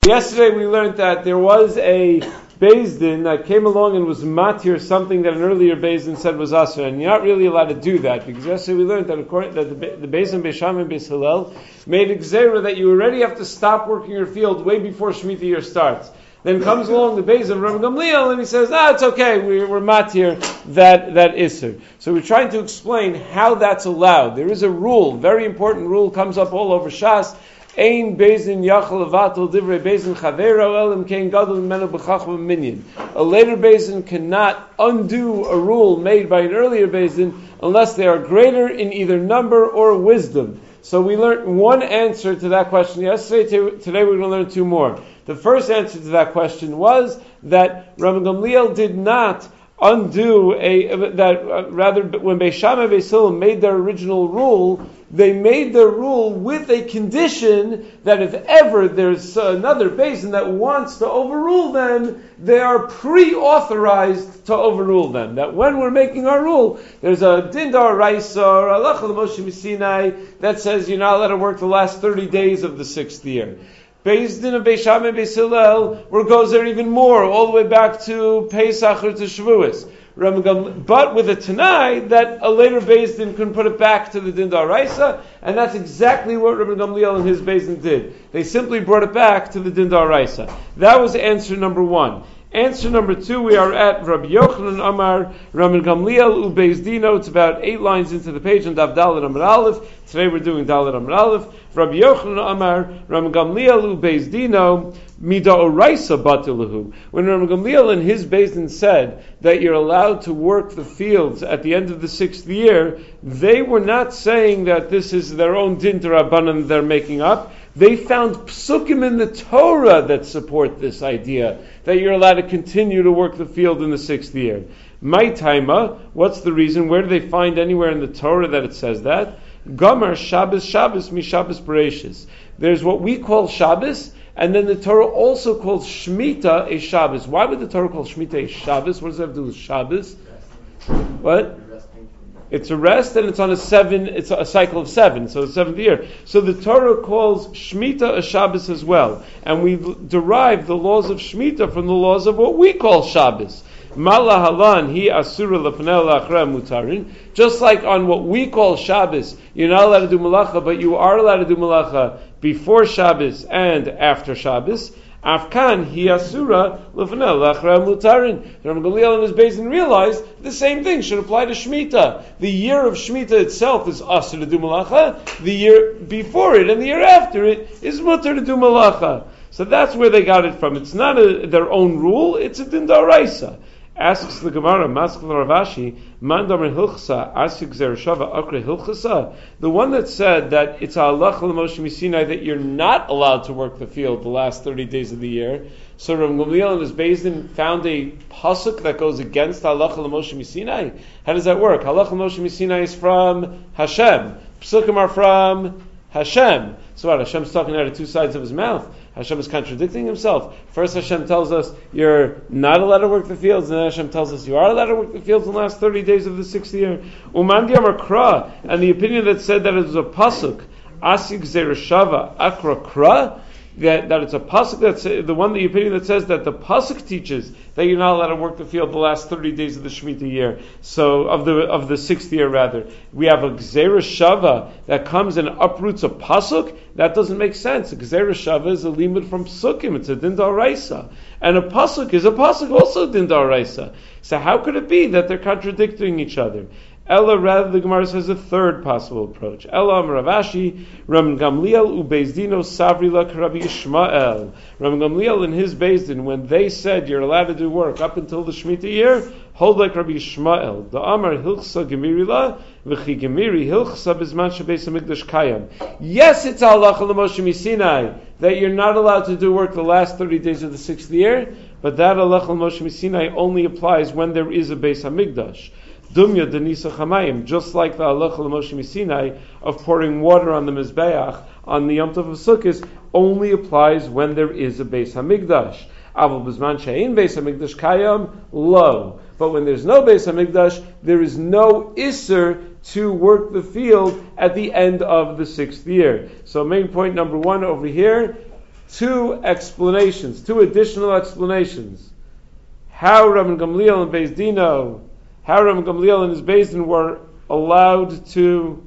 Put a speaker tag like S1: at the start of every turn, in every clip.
S1: Yesterday we learned that there was a Beis Din that came along and was matir something that an earlier Beis Din said was asur, and you're not really allowed to do that, because yesterday we learned that according that the Beis Din, Beis Shammai, and Beis Hillel made a gzeira that you already have to stop working your field way before Shemitah year starts. Then comes along the Beis Din of Rabbi Gamliel and he says, it's okay, we're matir that isur. So we're trying to explain how that's allowed. There is a rule, very important rule, comes up all over Shas. Ein bezin yachal avatul divrei bezin chavero elim kein gadol mimenu b'chachma minyan. A later bezin cannot undo a rule made by an earlier bezin unless they are greater in either number or wisdom. So we learned one answer to that question yesterday. Today we're going to learn two more. The first answer to that question was that Rabbi Gamliel did not undo rather when Beis Shammai and Beis Hillel made their original rule, they made their rule with a condition that if ever there's another basin that wants to overrule them, they are pre-authorized to overrule them. That when we're making our rule, there's a din d'oraisa or halacha l'Moshe Sinai that says you're not allowed to work the last 30 days of the 6th year. Beis Din of Beis Shammai and Beis Hillel, where it goes there even more, all the way back to Pesach or to Shavuos. But with a Tanai, that a later Beis Din can put it back to the Din d'oraisa, and that's exactly what Rabbi Gamliel and his Beis Din did. They simply brought it back to the Din d'oraisa. That was answer number one. Answer number two, we are at Rabbi Yochanan Amar, Rabbi Gamliel Ubeis Dino. It's about 8 lines into the page on Dav Dalet Amar Aleph. Today we're doing Dalet Amar Aleph. Rabbi Yochanan Amar, Rabbi Gamliel Ubeis Dino, Mida Oraisa Batilahu. When Rabbi Gamliel and his Beis Din said that you're allowed to work the fields at the end of the 6th year, they were not saying that this is their own Din D'Rabbanan they're making up. They found psukim in the Torah that support this idea that you're allowed to continue to work the field in the 6th year. My taima, what's the reason? Where do they find anywhere in the Torah that it says that? Gomer Shabbos mi Shabbos Bereshis. There's what we call Shabbos, and then the Torah also calls Shemitah a Shabbos. Why would the Torah call Shemitah a Shabbos? What does that have to do with Shabbos? What? It's a rest, and it's on it's a cycle of 7, so the 7th year. So the Torah calls Shemitah a Shabbos as well. And we derive the laws of Shemitah from the laws of what we call Shabbos. Mala halan hi asura lefanel la'achra mutarin. Just like on what we call Shabbos, you're not allowed to do malacha, but you are allowed to do malacha before Shabbos and after Shabbos. Afkan hi asura lefanel la'achra mutarin. Rabbi Gamliel and his Beis Din realized the same thing should apply to Shemitah. The year of Shemitah itself is asur to do malacha. The year before it and the year after it is mutar to do malacha. So that's where they got it from. It's not their own rule; it's a din d'oraisa. Asks the Gemara, Maskal Ravashi, Mandamer Hilchsa, Asik Zereshava Akre Hilchasa. The one that said that it's a halacha l'Moshe Sinai that you're not allowed to work the field the last 30 days of the year. So Rabbi Gamliel and his Beis Din found a pasuk that goes against halacha l'Moshe Sinai. How does that work? Halacha l'Moshe Sinai is from Hashem. Psukim are from Hashem. So what? Hashem's talking out of two sides of his mouth. Hashem is contradicting himself. First Hashem tells us you're not allowed to work the fields, and then Hashem tells us you are allowed to work the fields in the last 30 days of the 6th year. Umandi Amar Kra, and the opinion that said that it was a pasuk, Asik Zereshava Akra Kra, that it's a pasuk that's the opinion that says that the pasuk teaches that you're not allowed to work the field the last 30 days of the Shemitah year. So of the 6th year rather, we have a Gzeira Shava that comes and uproots a pasuk. That doesn't make sense. A Gzeira Shava is a limud from psukim. It's a din d'oraisa, and a pasuk is a pasuk also din d'oraisa. So how could it be that they're contradicting each other? Ella, rather, the Gemara says a third possible approach. Ella Amar Ravashi, Rabbi Gamliel Ubeis Dino Savri Lak Rabbi Yishmael. Rabbi Gamliel and his Beis Din, when they said you're allowed to do work up until the Shemitah year, hold like Rabbi Yishmael. The Amar Hilchsa Gemiri La, V'chi Gemiri Hilchsa Bizman Shabeis HaMikdash Kayam. Yes, it's halacha l'Moshe Sinai that you're not allowed to do work the last 30 days of the 6th year, but that halacha l'Moshe Sinai only applies when there is a Beis HaMikdash. Dumya denisa chamayim, just like the halacha l'Moshe Sinai of pouring water on the mizbeach on the Yom Tov of Sukkot, only applies when there is a Beis Hamikdash. Aval b'zman she'ein Beis Hamikdash kayam lo. But when there's no Beis Hamikdash, there is no isser to work the field at the end of the 6th year. So main point number 1 over here, two additional explanations. How Rabban Gamliel and Beis Dino, how Rabban Gamliel and his Beis Din were allowed to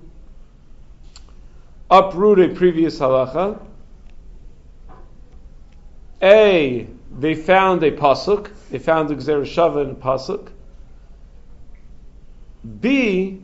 S1: uproot a previous halacha. A, they found a pasuk. They found the Gzera Shava in a pasuk. B,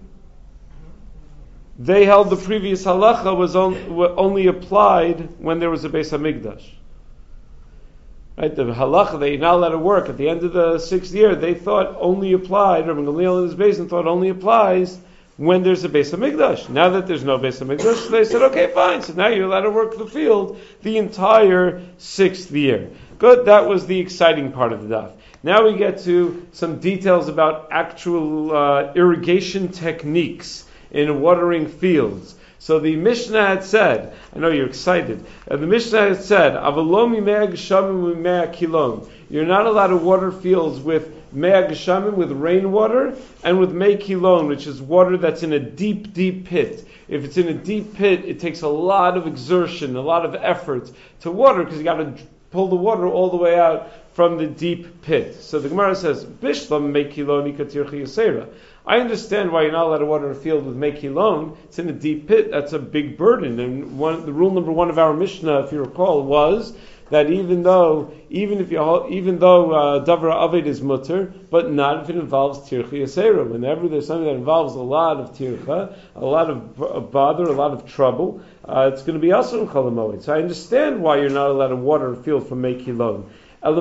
S1: they held the previous halacha was only applied when there was a Beis Hamikdash. Right, the halacha that you're not allowed to work at the end of the 6th year, they thought only applied. Rabban Gamliel and his Beis Din thought only applies when there's a Beis Hamikdash. Now that there's no Beis Hamikdash, they said, okay, fine. So now you're allowed to work the field the entire 6th year. Good. That was the exciting part of the daf. Now we get to some details about actual irrigation techniques in watering fields. So the Mishnah had said, I know you're excited, the Mishnah had said, Avalomi mea geshamim mea kilon. You're not allowed to water fields with mea geshamim, with rainwater, and with mea kilon, which is water that's in a deep, deep pit. If it's in a deep pit, it takes a lot of exertion, a lot of effort to water, because you got to pull the water all the way out from the deep pit. So the Gemara says, Bishlam mea kiloni katirchi yasera. I understand why you're not allowed to water a field with mei kilon. It's in a deep pit. That's a big burden. And the rule number 1 of our Mishnah, if you recall, was that even though Davra Aved is mutter, but not if it involves tircha yasera. Whenever there's something that involves a lot of tircha, a lot of bother, a lot of trouble, it's going to be also in Chol HaMoed. So I understand why you're not allowed to water a field from mei kilon. But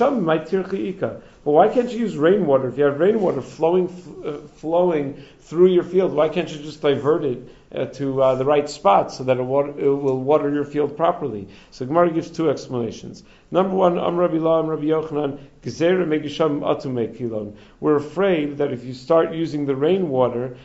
S1: why can't you use rainwater? If you have rainwater flowing through your field, why can't you just divert it to the right spot so that it will water your field properly? So Gemara gives 2 explanations. Number 1, Rabbi Ila, Rabbi Yochanan, Gezerah megisham atu mekilon. We're afraid that if you start using the rainwater,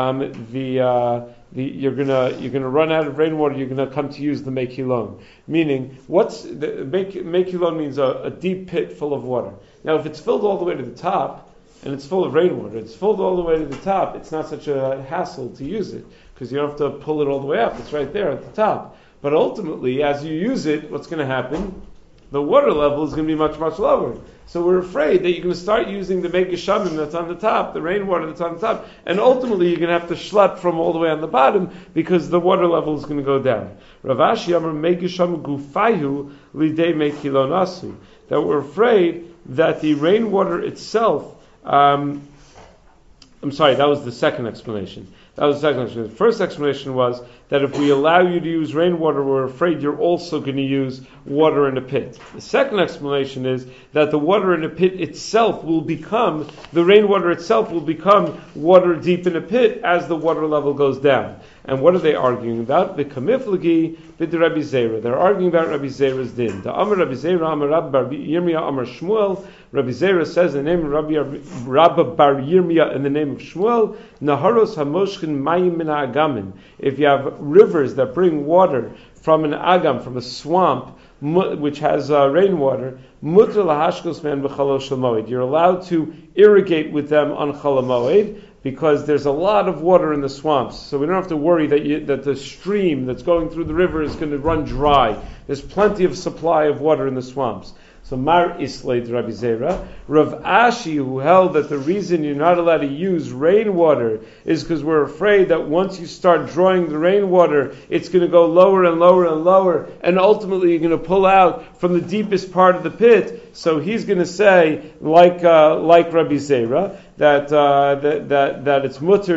S1: you're gonna run out of rainwater. You're gonna come to use the mekilon. Meaning, mekilon means a deep pit full of water. Now, if it's filled all the way to the top and it's full of rainwater, it's filled all the way to the top. It's not such a hassle to use it because you don't have to pull it all the way up. It's right there at the top. But ultimately, as you use it, what's going to happen? The water level is going to be much, much lower. So we're afraid that you're going to start using the mei geshamim that's on the top, the rainwater that's on the top, and ultimately you're going to have to schlep from all the way on the bottom because the water level is going to go down. Rav Ashi Amar mei geshamim gufayu lidei mei kilon asu. That we're afraid that the rainwater itself, that was the second explanation. The first explanation was that if we allow you to use rainwater, we're afraid you're also going to use water in a pit. The second explanation is that the water in a pit itself the rainwater itself will become water deep in a pit as the water level goes down. And what are they arguing about? The kamiflagi b'd Rabbi Zera. They're arguing about Rabbi Zera's din. The Amar Rabbi Zera, Amar Rabbi Bar Yirmiyah, Amar Shmuel. Rabbi Zera says in the name of Rabbi Bar Yirmiyah in the name of Shmuel, Naharos hamoshkin mayim min ha'agamin. If you have rivers that bring water from an agam, from a swamp, which has rainwater, mutar lahashkos man b'chalo shel moed. You're allowed to irrigate with them on Chol HaMoed, because there's a lot of water in the swamps. So we don't have to worry that the stream that's going through the river is going to run dry. There's plenty of supply of water in the swamps. So Mar Islay Rabbi Zera, Rav Ashi, who held that the reason you're not allowed to use rainwater is because we're afraid that once you start drawing the rainwater, it's going to go lower and lower and lower, and ultimately you're going to pull out from the deepest part of the pit. So he's going to say, like Rabbi Zera, that it's mutter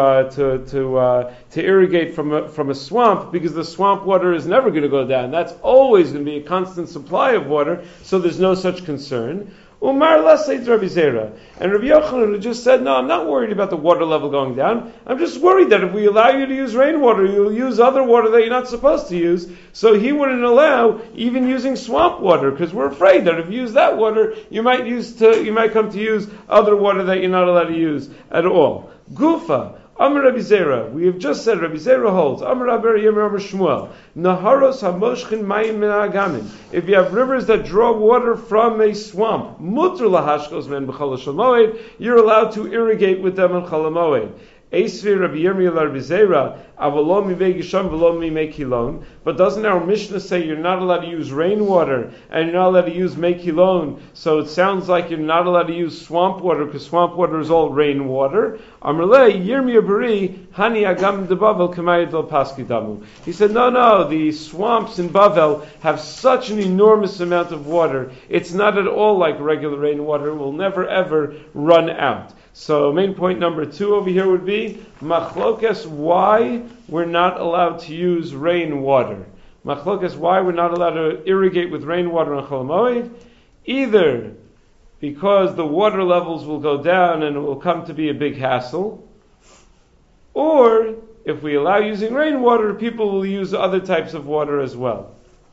S1: to irrigate from a swamp, because the swamp water is never going to go down. That's always going to be a constant supply of water, so there's no such concern. Umar Lasei Rabbi Zera. And Rabbi Yochanan just said, no, I'm not worried about the water level going down. I'm just worried that if we allow you to use rainwater, you'll use other water that you're not supposed to use. So he wouldn't allow even using swamp water, because we're afraid that if you use that water, you might come to use other water that you're not allowed to use at all. Gufa. Amar Rabbi Zera, we have just said Rabbi Zera holds. Amar Rabbi Yirmiyah Amar Shmuel. Naharos hamoshchin mayim min ha'agamin. If you have rivers that draw water from a swamp, mutar lahashkos men b'chol shel moed, you're allowed to irrigate with them on Chol HaMoed. Eisvi Rabbi Yirmiyah Rabbi Zera, Avalo mivei gisham v'lo mimei kilon. But doesn't our Mishnah say you're not allowed to use rainwater and you're not allowed to use mei kilon? So it sounds like you're not allowed to use swamp water because swamp water is all rainwater. Amrlei Yirmiyah Bari Hani Agam de Bavel Kamayid Lo Paski Damu. He said, no, the swamps in Bavel have such an enormous amount of water. It's not at all like regular rainwater. It will never ever run out. So main point number 2 over here would be Machlokes, why we're not allowed to use rainwater. Machlokes, why we're not allowed to irrigate with rainwater on Chol Hamoed. Either because the water levels will go down and it will come to be a big hassle, or if we allow using rainwater, people will use other types of water as well.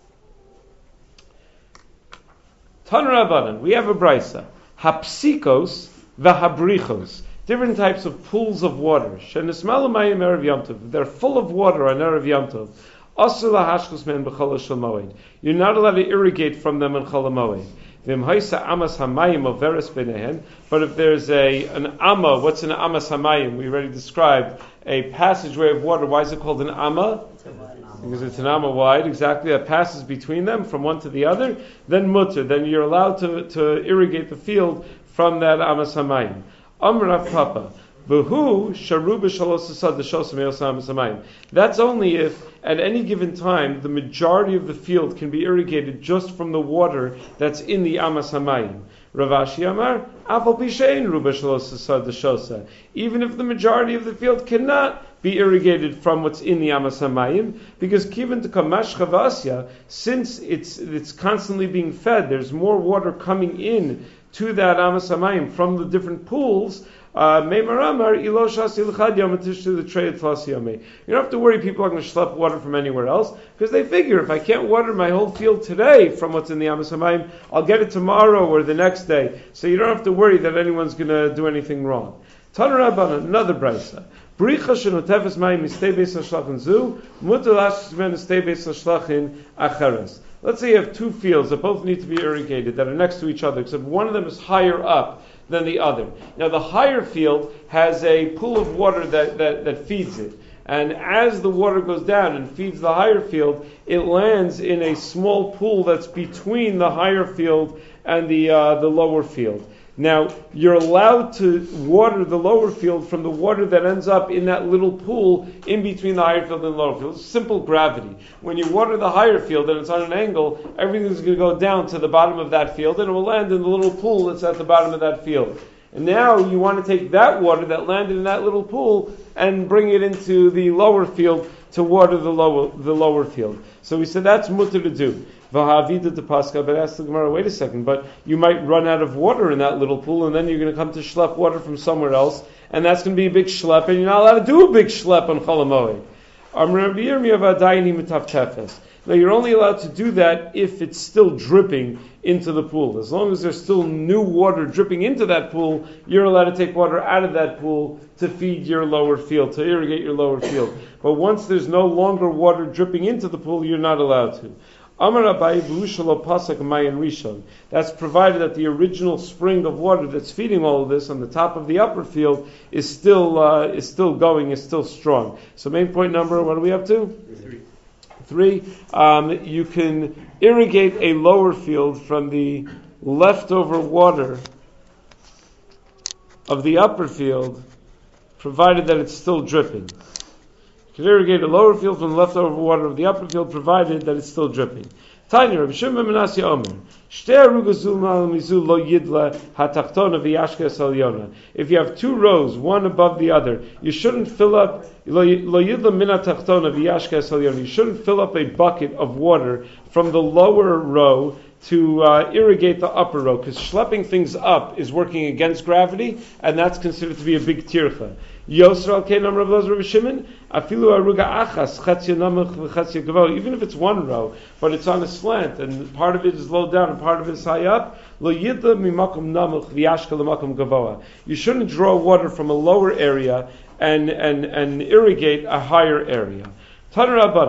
S1: Tan Rabbanan, we have a brisa. Hapsikos v'habrichos, different types of pools of water. Shenismalu mayim erev Yom Tov. They're full of water on erev Yom Tov. Asur lahashkos men b'chol shel moed. You're not allowed to irrigate from them in chol moed. V'im haisa amas hamayim overes b'nehen. But if there's an amma, what's an amas hamayim? We already described a passageway of water. Why is it called an amma? Because it's an amma wide, exactly, that passes between them from one to the other. Then mutter, then you're allowed to irrigate the field from that amas hamayim. Amrav Papa, V'hu sharu b'shalos asad d'shos me'os amas hamayim. That's only if at any given time the majority of the field can be irrigated just from the water that's in the amas hamayim. Rav Ashi Amar, Afal Pishein Ru b'shalos asad d'shosa. Even if the majority of the field cannot be irrigated from what's in the amas hamayim, because kiven to kamash chavasya, since it's constantly being fed, there's more water coming in to that amas hamayim from the different pools. You don't have to worry people are going to schlep water from anywhere else, because they figure if I can't water my whole field today from what's in the amas hamayim, I'll get it tomorrow or the next day. So you don't have to worry that anyone's going to do anything wrong. Tanu Rabbanan, another brisa. Bricha shenotefes mayim mistei beis hashlachin zu, mutar lashis men mistei beis hashlachin acheres. Let's say you have two fields that both need to be irrigated, that are next to each other, except one of them is higher up than the other. Now the higher field has a pool of water that feeds it. And as the water goes down and feeds the higher field, it lands in a small pool that's between the higher field and the lower field. Now, you're allowed to water the lower field from the water that ends up in that little pool in between the higher field and the lower field. It's simple gravity. When you water the higher field and it's on an angle, everything's going to go down to the bottom of that field and it will land in the little pool that's at the bottom of that field. And now you want to take that water that landed in that little pool and bring it into the lower field to water the lower field. So we said that's mutter to do. V'ha'avida de Pascha, but ask the Gemara, wait a second, but you might run out of water in that little pool, and then you're going to come to schlep water from somewhere else, and that's going to be a big schlep, and you're not allowed to do a big schlep on Chol Hamoed. Now you're only allowed to do that if it's still dripping into the pool. As long as there's still new water dripping into that pool, you're allowed to take water out of that pool to feed your lower field, to irrigate your lower field. But once there's no longer water dripping into the pool, you're not allowed to. That's provided that the original spring of water that's feeding all of this on the top of the upper field is still going, is still strong. So main point number, what are we up to? 3. You can irrigate a lower field from the leftover water of the upper field, provided that it's still dripping. You can irrigate a lower field from the leftover water of the upper field, provided that it's still dripping. Tanya, Rabbi Shimon ben Menashe Omer, Shtei arugos mal mizu lo yidla hatachtona v'yashkes alyona. If you have two rows, one above the other, you shouldn't fill up lo yidla min hatachtona v'yashkes alyona. You shouldn't fill up a bucket of water from the lower row to irrigate the upper row, because schlepping things up is working against gravity, and that's considered to be a big tircha. Yosra Kenam Rav Rabbi Shimon, Afilu Aruga Achas, Chatzia Namach v'Chatzia Gavo. Even if it's one row, but it's on a slant, and part of it is low down and part of it is high up, Lo Yidla Mimakum Namach v'Yashka L'Makum Gavoa. You shouldn't draw water from a lower area and irrigate a higher area. Tan Rabbanan,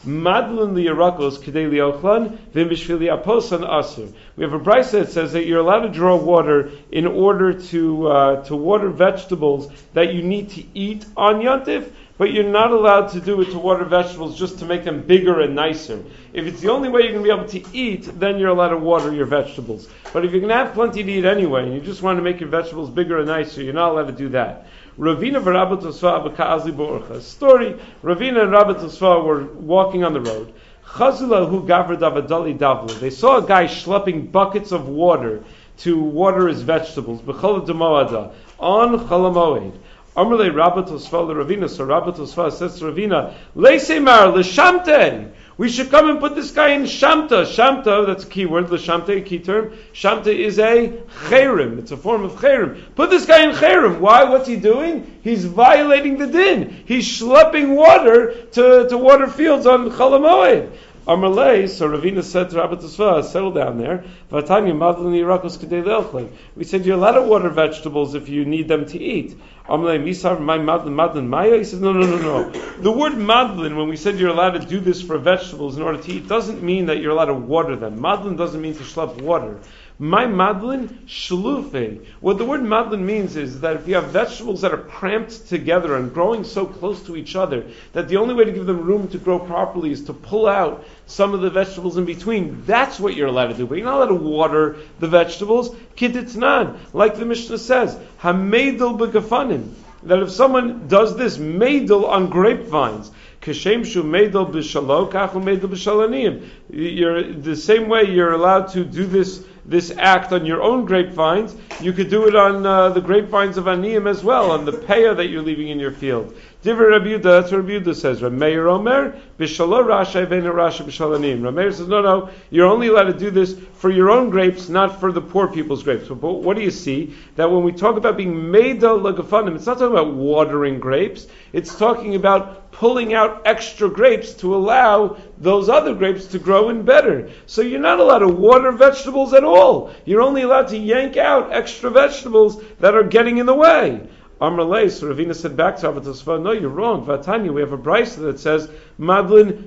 S1: Madlin liyarakos kedei liochlan v'mishvil yaposan asur. We have a brisa that says that you're allowed to draw water in order to water vegetables that you need to eat on Yontif, but you're not allowed to do it to water vegetables just to make them bigger and nicer. If it's the only way you're going to be able to eat, then you're allowed to water your vegetables. But if you're going to have plenty to eat anyway, and you just want to make your vegetables bigger and nicer, you're not allowed to do that. Ravina v'Rabba Tosfa b'Ka'azli B'Orcha. Story, Ravina and Rabba Tosfa were walking on the road. Chazula hu gavra davadali davlu. They saw a guy schlepping buckets of water to water his vegetables. B'chol demoada on Chalamoed. Amrle Rabba Tosfa Ravina. So Rabba Tosfa says to Ravina, Leisemar l'shamten. We should come and put this guy in Shamta. Shamta, that's a key word, l'shamta, a key term. Shamta is a cherim. It's a form of cherim. Put this guy in cherim. Why? What's he doing? He's violating the din. He's schlepping water to water fields on Chalamoed. Amalei, so Ravina said to Rabbi Tosfa, settle down there. Vatanya madlin yirakos kedei le'ochlin. We said you're allowed to water vegetables if you need them to eat. Amalei misar my madlin maya. He says no. The word madlin, when we said you're allowed to do this for vegetables in order to eat, doesn't mean that you're allowed to water them. Madlin doesn't mean to schlep water. My madlin shlufe. What the word madlin means is that if you have vegetables that are cramped together and growing so close to each other that the only way to give them room to grow properly is to pull out some of the vegetables in between, that's what you're allowed to do. But you're not allowed to water the vegetables. Kiditznan, like the Mishnah says, hameidel begafanim. That if someone does this meidel on grapevines, kashem shu meidel b'shalo kachu meidel b'shalanim. You're the same way you're allowed to do this act on your own grapevines, you could do it on the grapevines of Aniyim as well, on the peah that you're leaving in your field. Divrei Rabbi Yehuda, that's what Rabbi Yehuda says. Rameir Omer, b'shalo rasha v'ena rasha b'shalanim. Rameir says, no, you're only allowed to do this for your own grapes, not for the poor people's grapes. But what do you see? That when we talk about being meidel l'gafanim, it's not talking about watering grapes, it's talking about pulling out extra grapes to allow those other grapes to grow in better. So you're not allowed to water vegetables at all. You're only allowed to yank out extra vegetables that are getting in the way. Amrlei, so Ravina said back to Rabbi Tosfa, no, you're wrong. Vatanya, we have a brisa that says, Madlin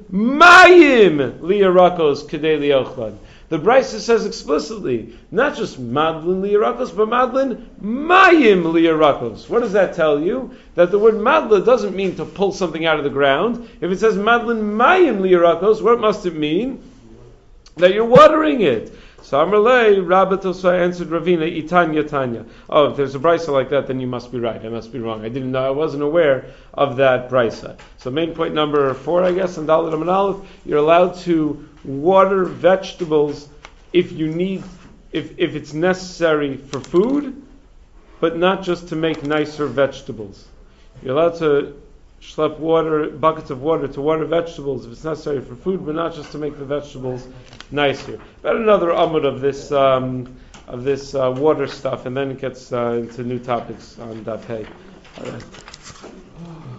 S1: mayim liyarakos kedei liochlan. The brisa says explicitly, not just Madlin liyarakos, but Madlin mayim liyarakos. What does that tell you? That the word Madla doesn't mean to pull something out of the ground. If it says Madlin mayim liyarakos, what must it mean? That you're watering it. So Amrlei, Rabbi Tosfa answered Ravina, Itanya Tanya. Oh, if there's a brisa like that, then you must be right. I must be wrong. I didn't know. I wasn't aware of that brisa. So main point number 4, I guess, in Dalet Amud Aleph, you're allowed to water vegetables if you need, if it's necessary for food, but not just to make nicer vegetables. You're allowed to schlep water, buckets of water to water vegetables if it's necessary for food, but not just to make the vegetables nicer. About another amud of this water stuff, and then it gets into new topics on Daf Hey. All right.